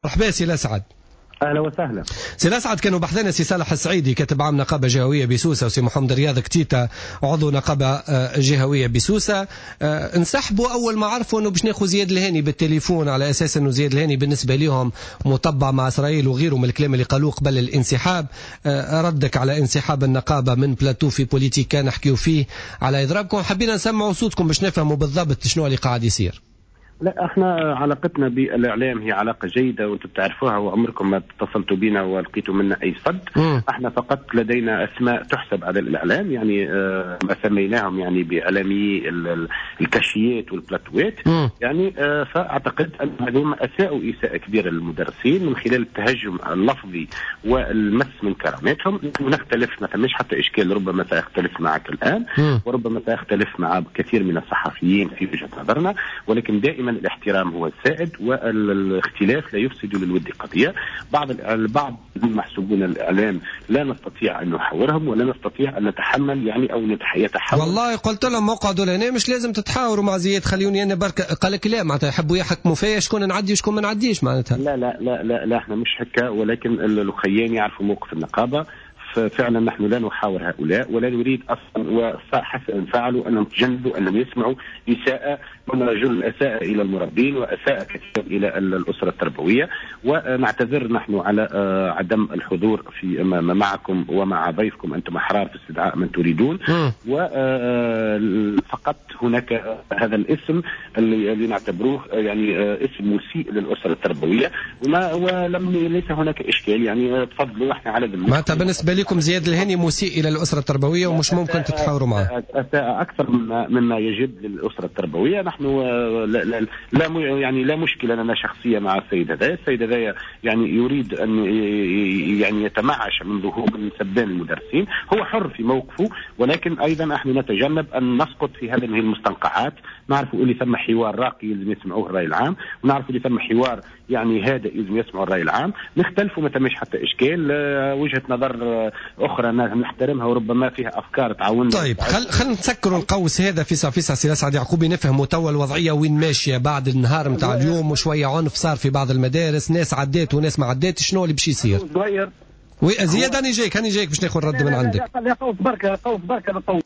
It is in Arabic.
مرحبا سي الأسعد. اهلا وسهلا. سي الأسعد، كانوا بحثنا سي صالح السعيدي كاتب عام نقابه جهويه بسوسه، وسي محمد رياض كتيتا عضو نقابه جهويه بسوسه، انسحبوا اول ما عرفوا انه باش ناخذ زياد الهاني بالتليفون، على اساس انه زياد الهاني بالنسبه لهم مطبع مع اسرائيل وغيره من الكلام اللي قالوه قبل الانسحاب. ردك على انسحاب النقابه من بلاتو في بوليتيكا نحكيو فيه على اضرابكم، حبينا نسمعوا صوتكم باش نفهموا بالضبط شنو اللي قاعد يصير. لا، احنا علاقتنا بالاعلام هي علاقه جيده وانتم بتعرفوها، وعمركم ما اتصلتوا بنا ولقيتوا منا اي صد. احنا فقط لدينا اسماء تحسب على الاعلام، يعني ما سميناهم يعني باعلامي الكاشيات والبلاتوات، يعني فاعتقد ان هذول اساءوا اساءه كبيره للمدرسين من خلال التهجم اللفظي والمس من كراماتهم. ونختلف، ما فماش حتى اشكال، ربما ساختلف معك الان وربما ساختلف مع كثير من الصحفيين في وجهه نظرنا، ولكن دائما الاحترام هو السائد، والاختلاف لا يفسد للود قضية. البعض محسوبون الإعلام لا نستطيع أن نحاورهم ولا نستطيع أن نتحمل يعني أو يتحول. والله قلت لهم اقعدوا لهنا، مش لازم تتحاوروا مع زياد، خليوني أنا برك. قال لك لا، معناتها يحبوا يحكموا فيا شكون نعدي وشكون ما نعديش معناتها. لا لا لا لا, لا احنا مش هكا، ولكن الخيان يعرفوا موقف النقابة. فعلا نحن لا نحاور هؤلاء ولا نريد اصلا، وحسنا فعلوا انهم تجنبوا انهم يسمعوا اساءه من رجل اساء الى المربين واساء كثيرا الى الاسره التربويه. ونعتذر نحن على عدم الحضور في معكم ومع ضيفكم، انتم احرار في استدعاء من تريدون، وفقط هناك هذا الاسم اللي نعتبروه يعني اسم مسيء للاسره التربويه، ولم ليس هناك اشكال، يعني تفضلوا احنا على ذمتكم. معناتها بالنسبه لكم زياد الهاني مسيء الى الاسره التربويه ومش ممكن تتحاوروا معه؟ اساء اكثر مما يجب للاسره التربويه. نحن لا مشكله لنا شخصيه مع السيد هذا يعني يريد ان يعني يتمعش من ظهور من سبان المدرسين، هو حر في موقفه، ولكن ايضا نحن نتجنب ان نسقط في هذه المستنقعات. نعرفوا اللي ثم حوار راقي يلزم يسمعوه الراي العام، ونعرفوا اللي ثم حوار يعني هادئ يلزم يسمعوا الراي العام. نختلفوا ما تمش حتى اشكال، وجهه نظر اخرى نحترمها وربما فيها افكار تعاوننا. طيب خلينا نسكروا القوس هذا في سي الأسعد يعقوبي، نفهموا توا الوضعيه وين ماشيه بعد النهار نتاع اليوم، وشويه عنف صار في بعض المدارس، ناس عدات وناس ما عدات، شنو اللي باش يصير؟ زياد هاني جايك باش ناخذ رد من عندك. لا قوس بركه